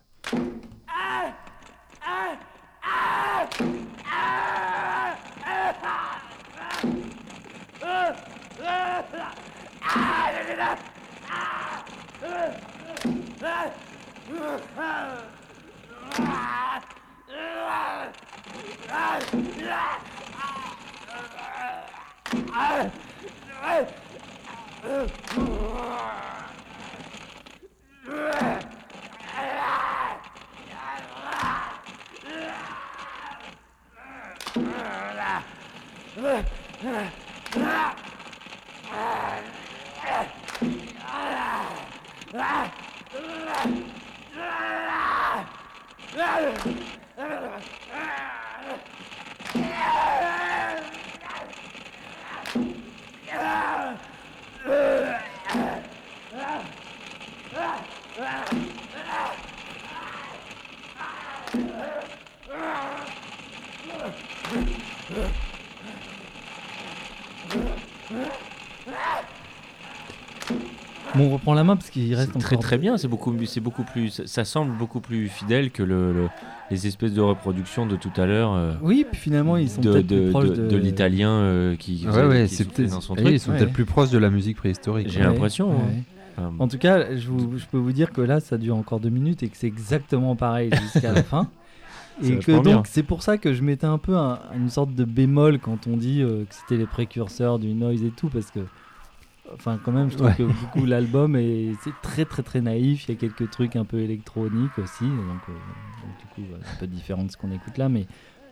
Bon, on reprend la main parce qu'il reste C'est très encore... très bien, c'est beaucoup, c'est beaucoup plus, ça, ça semble beaucoup plus fidèle que le, le- les espèces de reproductions de tout à l'heure euh, Oui, puis finalement ils sont de, peut-être de, plus proches de, de, de l'italien euh, qui, Ouais, ouais, qui c'est soufflait peut-être- dans son eh, truc. ils sont Ouais. peut-être plus proches de la musique préhistorique. J'ai Ouais. l'impression. Ouais. hein. Enfin, En tout cas, je, vous- je peux vous dire que là, ça dure encore deux minutes et que c'est exactement pareil jusqu'à la fin. C'est Et que vachement bien. donc, c'est pour ça que je mettais un peu un- une sorte de bémol quand on dit euh, que c'était les précurseurs du noise et tout, parce que, enfin, quand même, je trouve Ouais. que beaucoup l'album est c'est très très très naïf. Il y a quelques trucs un peu électroniques aussi, donc, euh, donc, du coup, voilà, un peu différent de ce qu'on écoute là, mais.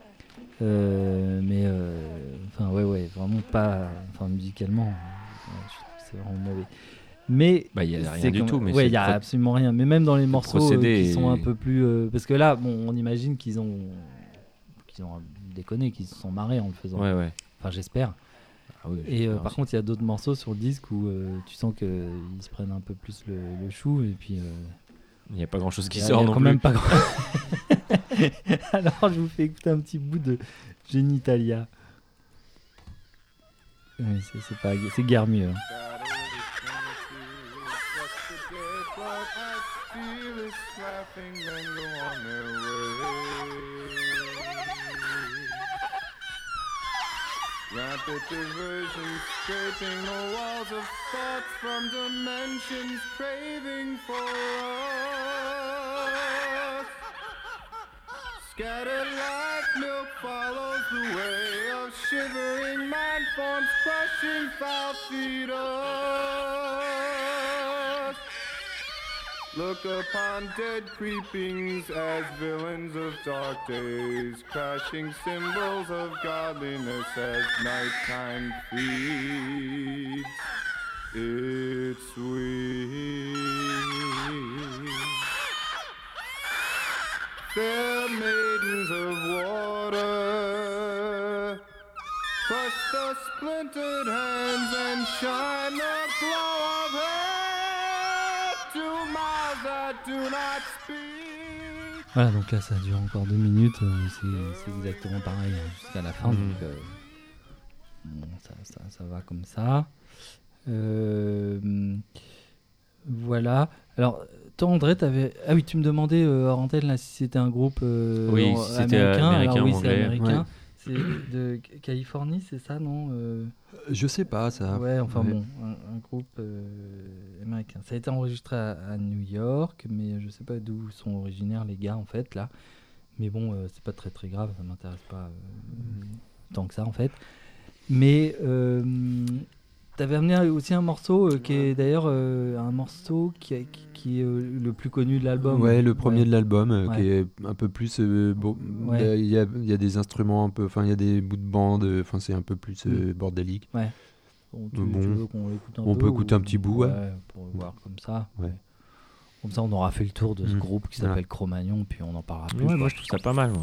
euh, mais euh, enfin ouais ouais vraiment pas enfin musicalement euh, je trouve que c'est vraiment mauvais mais Bah, il y a rien c'est du comme- tout, mais ouais, c'est il y a pro- absolument rien. Mais même dans les morceaux euh, procédé qui sont est- un peu plus, euh, parce que là, bon, on imagine qu'ils ont, qu'ils ont déconné, qu'ils se sont marrés en le faisant. Ouais, ouais. Enfin, j'espère. Ah oui, Et euh, j'espère par aussi. contre, il y a d'autres morceaux sur le disque où euh, tu sens qu'ils se prennent un peu plus le, le chou et puis. euh, il n'y a pas grand chose qui il y a- sort il y a non quand plus. même pas grand. Alors, je vous fais écouter un petit bout de Genitalia. Oui, c'est, c'est pas, c'est guère mieux. hein. Rapid diversion, scraping the walls of thoughts from dimensions, craving for us. Scattered like milk follows the way of shivering mind forms, crushing foul fetus. Look upon dead creepings as villains of dark days, crashing symbols of godliness as nighttime feeds its wings. Fair maidens of water, crush the splintered hands and shine the glow of her to mouths that do not speak. Voilà, donc là ça dure encore deux minutes, euh, c'est, c'est exactement pareil hein, jusqu'à la fin, Mhm. donc euh, bon, ça, ça, ça va comme ça. Euh, voilà. Alors, toi André, t'avais... Ah oui, tu me demandais euh, hors antenne là, si c'était un groupe euh, Oui, en- si c'était américain. américain Alors, oui, ou c'est anglais. américain. Ouais. C'est de Californie, c'est ça, non euh, Je sais pas ça. Ouais, enfin Ouais. bon, un, un groupe euh, américain. Ça a été enregistré à, à New York, mais je sais pas d'où sont originaires les gars en fait là. Mais bon, euh, c'est pas très très grave, ça m'intéresse pas euh, tant que ça en fait. Mais euh, t'avais amené aussi un morceau euh, qui est d'ailleurs euh, un morceau qui, a- qui, qui est euh, le plus connu de l'album. Ouais, le premier Ouais. de l'album, euh, Ouais. qui est un peu plus. euh, bon, Ouais. il y a- il y, a, il y a des instruments un peu. Enfin, il y a des bouts de bande. euh, Enfin, c'est un peu plus euh, bordélique. Bon, tu, Bon. tu veux qu'on l'écoute un On peu peut écouter ou- un petit bout, ouais. pour voir comme ça. Ouais. Comme ça, on aura fait le tour de ce Mm. groupe qui Voilà. s'appelle Cro-Magnon, puis on en parlera plus. Ouais, quoi. moi je trouve ça pas mal. Moi.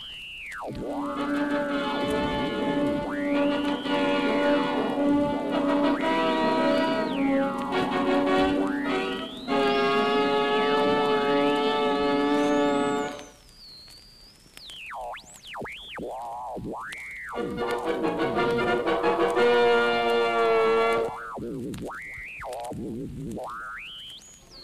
Thank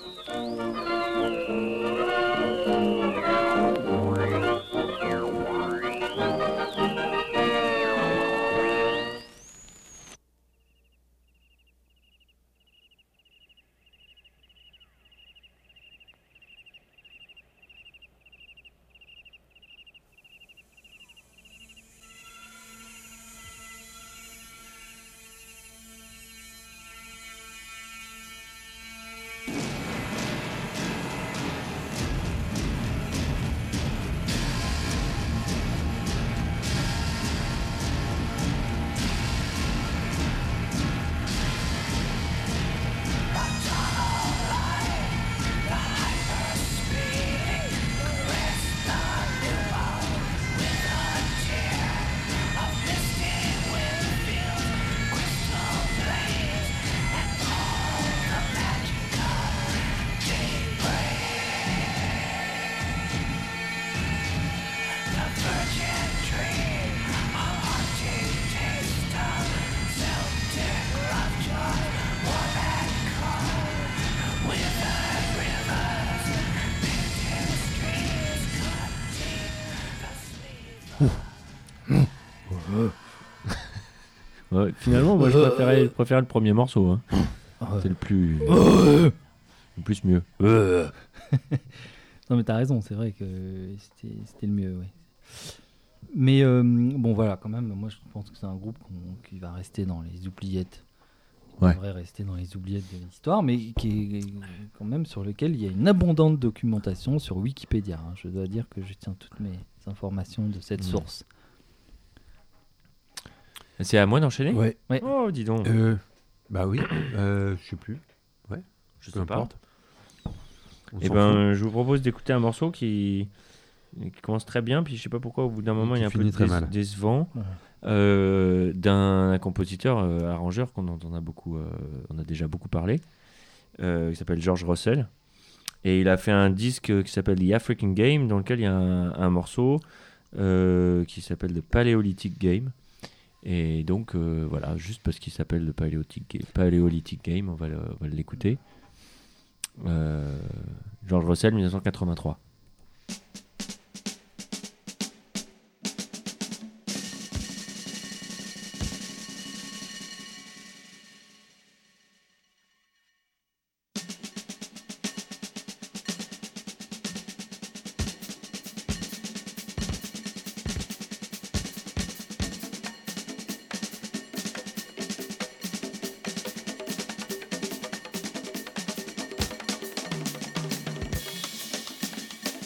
Ouais, finalement, moi je préférais, je préférais le premier morceau. Hein. C'est le plus. le plus mieux. Non, mais t'as raison, c'est vrai que c'était, c'était le mieux, ouais. Mais euh, bon, voilà, quand même, moi je pense que c'est un groupe qu'on- qui va rester dans les oubliettes. Il Ouais. devrait rester dans les oubliettes de l'histoire, mais qui est quand même sur lequel il y a une abondante documentation sur Wikipédia. Hein. Je dois dire que je tiens toutes mes informations de cette Mmh. source. C'est à moi d'enchaîner Ouais. Ouais. Oh, dis donc. Euh, bah oui, euh, je sais plus. Ouais, je peu sais pas. importe. On Eh s'en ben, je vous propose d'écouter un morceau qui, qui commence très bien, puis je sais pas pourquoi au bout d'un moment qui il y a un peu finit très dé- mal. décevant, Ouais. euh, d'un compositeur euh, arrangeur qu'on en a beaucoup, euh, on a déjà beaucoup parlé, euh, qui s'appelle George Russell, et il a fait un disque qui s'appelle The African Game, dans lequel il y a un, un morceau euh, qui s'appelle The Paleolithic Game. Et donc euh, voilà, juste parce qu'il s'appelle le Paleolithic, Ga- Paleolithic Game, on va, le- on va l'écouter. Euh, George Russell, dix-neuf cent quatre-vingt-trois. Thank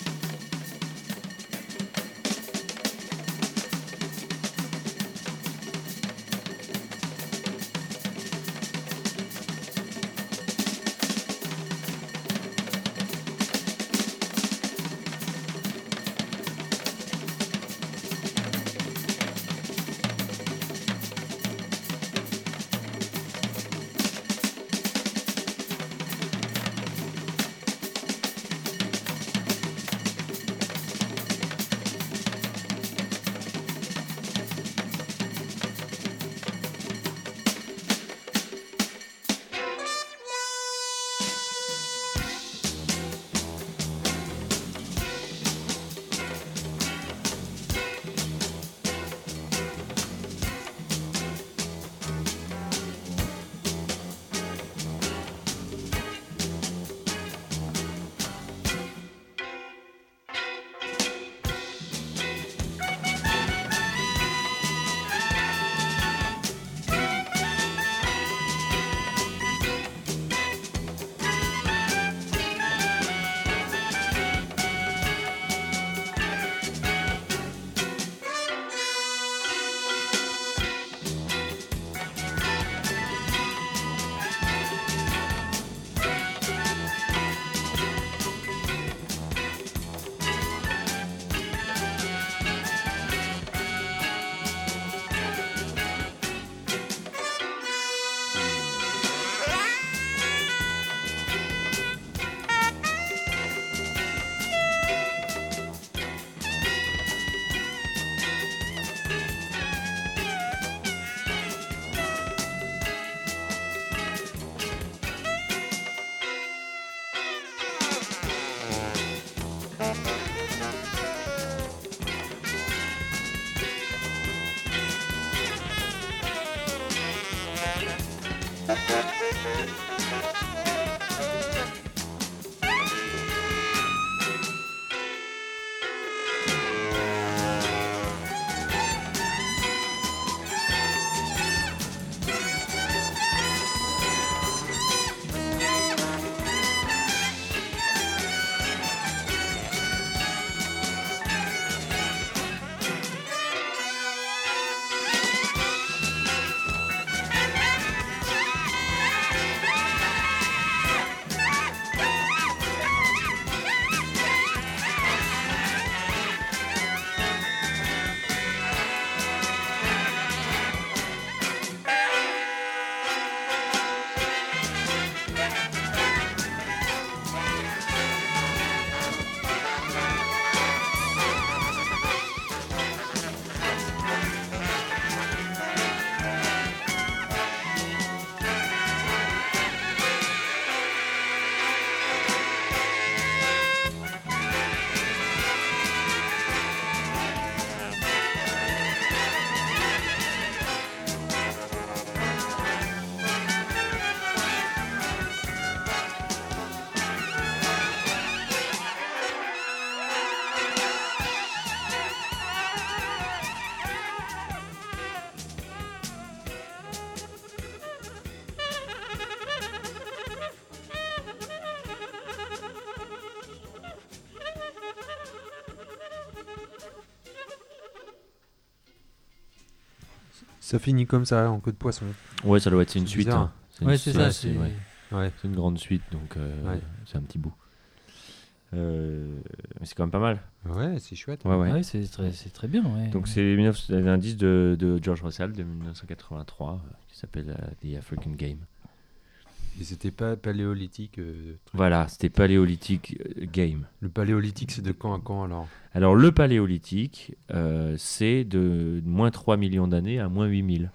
Ça finit comme ça, en queue de poisson. Ouais, ça doit être c'est une C'est suite. bizarre. hein. C'est Ouais, une- c'est ça. c'est C'est... ouais. Ouais. C'est une grande suite, donc euh, Ouais. c'est un petit bout. Euh, mais c'est quand même pas mal. Ouais, c'est chouette. Ouais, ouais. Ouais, c'est très, c'est très bien. Ouais. Donc c'est dix-neuf c'est un disque de, de George Russell de mille neuf cent quatre-vingt-trois euh, qui s'appelle euh, The African Game. Et c'était pas paléolithique. euh, truc. Voilà, c'était Paléolithique euh, Game. Le paléolithique, c'est de quand à quand alors? Alors le Paléolithique, euh, c'est de moins trois millions d'années à moins huit mille.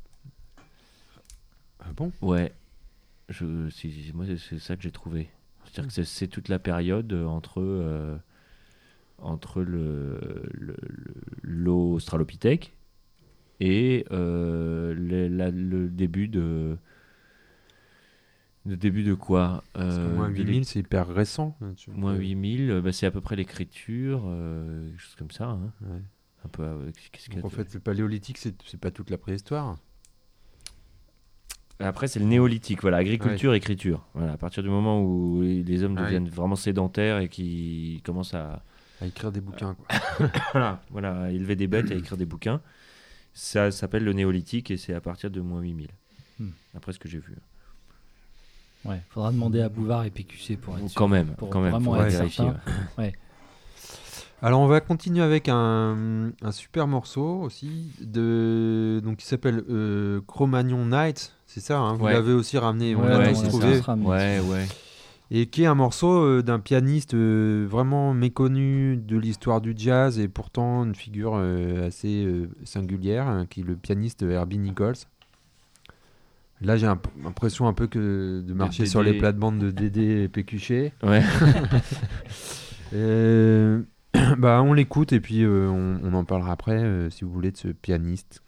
Ah bon? Ouais, je, si, si, moi c'est- c'est ça que j'ai trouvé. C'est-à-dire que c'est, c'est toute la période euh, entre, euh, entre le, le, le- l'Australopithèque et euh, le, la- le début de... Le début de quoi Parce que Euh, moins de huit mille, c'est hyper récent. hein, tu- Moins huit mille, euh, bah, c'est à peu près l'écriture, euh, quelque chose comme ça. hein. Ouais. Un peu. euh, qu'est-ce qu'il y a Donc en de- fait, le paléolithique, c'est c'est pas toute la préhistoire. Après, c'est le néolithique, voilà, agriculture, écriture. Voilà, à partir du moment où les hommes Ah oui. deviennent vraiment sédentaires et qui commencent à, À écrire des bouquins, quoi. voilà, voilà, à élever des bêtes et à écrire des bouquins, ça s'appelle le néolithique et c'est à partir de moins huit mille. Hmm. Après ce que j'ai vu. Ouais, faudra demander à Bouvard et P Q C pour être Ou sûr. quand même, pour quand même, vraiment faudra être vérifier. certain. ouais. Alors on va continuer avec un, un super morceau aussi de donc qui s'appelle euh, Cro-Magnon Night, c'est ça, hein, vous Ouais. l'avez aussi ramené, on Ouais, l'a ouais, tous c'est trouvé, ça. Ouais, ouais. et qui est un morceau euh, d'un pianiste euh, vraiment méconnu de l'histoire du jazz et pourtant une figure euh, assez euh, singulière, hein, qui est le pianiste Herbie Nichols. Là j'ai un- l'impression un peu que de marcher sur Dédé. les plates-bandes de Dédé et Pécuchet. Ouais. Euh, bah, on l'écoute et puis euh, on, on en parlera après euh, si vous voulez de ce pianiste.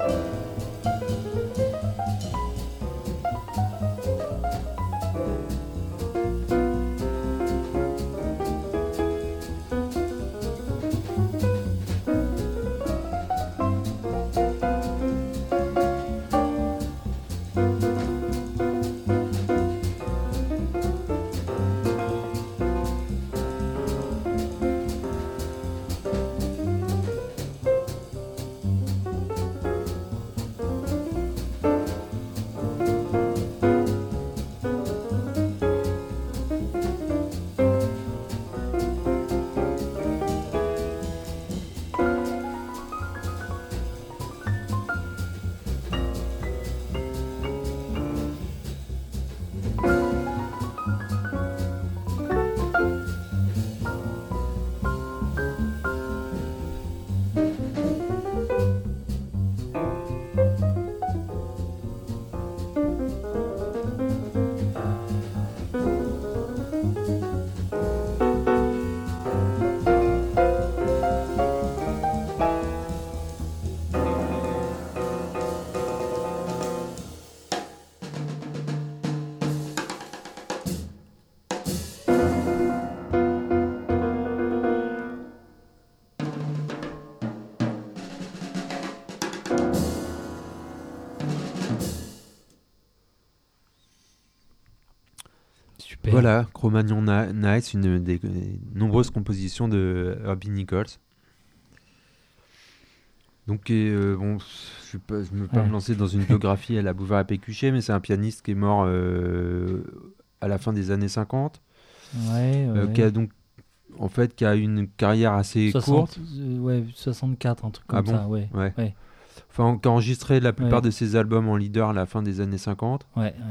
Super. Voilà, Cro-Magnon Na- Nights, une des, des nombreuses compositions de Herbie Nichols. Donc, et, euh, bon, je ne veux pas Ouais. me lancer dans une biographie à la Bouvard et Pécuchet, mais c'est un pianiste qui est mort euh, à la fin des années cinquante, Ouais, euh, ouais. qui a donc, en fait, qui a une carrière assez soixante, courte. euh, ouais, soixante-quatre, un truc comme Ah bon ça, ouais. Ouais. Ouais. Enfin, qui a enregistré la plupart Ouais. de ses albums en leader à la fin des années cinquante. Ouais, ouais.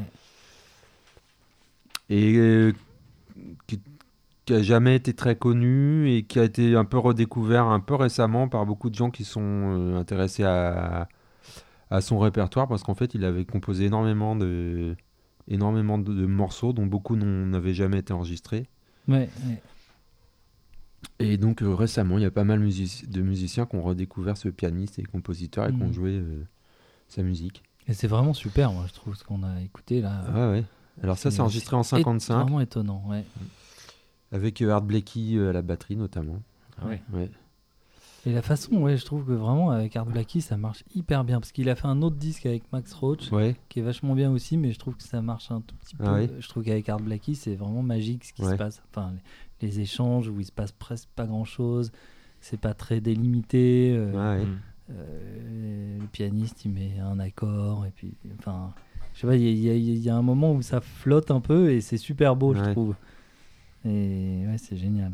Et euh, qui, qui a jamais été très connu et qui a été un peu redécouvert un peu récemment par beaucoup de gens qui sont euh, intéressés à, à son répertoire, parce qu'en fait il avait composé énormément de, énormément de, de morceaux dont beaucoup n'ont- n'avaient jamais été enregistrés. Ouais, ouais. Et donc euh, récemment il y a pas mal musici- de musiciens qui ont redécouvert ce pianiste et compositeur et qui ont Mhm. joué euh, sa musique. Et c'est vraiment super, moi, je trouve, ce qu'on a écouté là. Ah ouais. Alors ça C'est- c'est enregistré en c'est cinquante-cinq vraiment étonnant, ouais. avec euh, Art Blakey euh, à la batterie notamment. Ah ouais. Ouais. Et la façon, ouais, je trouve que vraiment avec Art Blakey, ça marche hyper bien. Parce qu'il a fait un autre disque avec Max Roach, Ouais. qui est vachement bien aussi, mais je trouve que ça marche un tout petit peu. Ah oui. Je trouve qu'avec Art Blakey, c'est vraiment magique ce qui Ouais. se passe. Enfin, les, les échanges où il se passe presque pas grand chose, c'est pas très délimité. euh, Ah ouais. Mm. euh, le pianiste, il met un accord, et puis, enfin, je sais pas, il y, a- il y a- il y a un moment où ça flotte un peu et c'est super beau, je Ouais. trouve. Et ouais, c'est génial.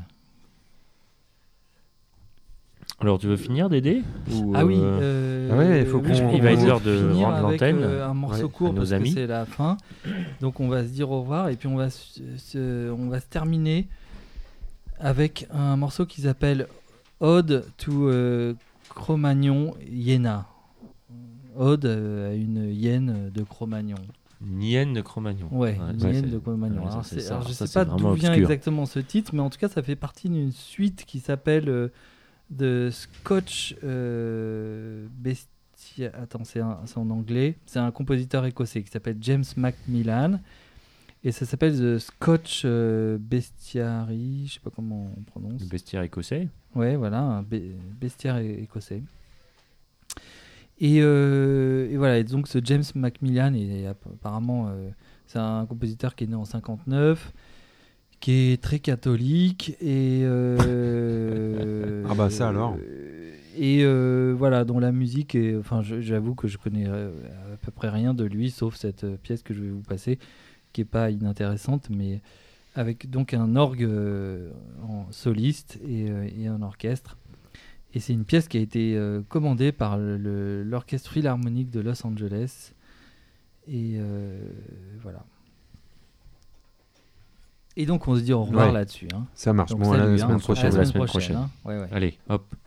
Alors, tu veux finir, Dédé Ou, Ah oui, euh, euh, Ah ouais, il faut oui, qu'on- je il va être propose l'heure de finir rendre avec, l'antenne, euh, un morceau ouais, court à nos parce amis. que c'est la fin. Donc on va se dire au revoir et puis on va se, se- on va se terminer avec un morceau qui s'appelle Ode to euh, Cro-Magnon Hyena. Ode euh, à une hyène de Cro-Magnon. Une hyène de Cro-Magnon. Ouais, une ça, hyène c'est- de Cro-Magnon. ouais, ça, Alors, c'est c'est- ça. alors, je Ça, sais c'est pas vraiment d'où vient obscur. exactement ce titre, mais en tout cas ça fait partie d'une suite qui s'appelle euh, de Scotch euh, Bestia. Attends, c'est un- c'est en anglais. C'est un compositeur écossais qui s'appelle James Macmillan. Et ça s'appelle The Scotch euh, Bestiary. Je sais pas comment on prononce. Le bestiaire écossais. Ouais, voilà, un be- bestiaire é- écossais. Et, euh, et voilà, et donc ce James Macmillan, est app- apparemment, euh, c'est un compositeur qui est né en cinquante-neuf, qui est très catholique, et... euh, Ah bah ça alors. Et euh, voilà, dont la musique est... Enfin, je- j'avoue que je connais euh, à peu près rien de lui, sauf cette euh, pièce que je vais vous passer, qui est pas inintéressante, mais avec donc un orgue euh, en soliste et, euh, et un orchestre. Et c'est une pièce qui a été euh, commandée par le- le- l'Orchestre Philharmonique de Los Angeles. Et euh, voilà. Et donc on se dit au revoir Ouais. là-dessus. Hein. Ça marche. Donc, Bon, à salut, la hein. semaine À la prochaine. la semaine prochaine. hein. Ouais, ouais. Allez, hop.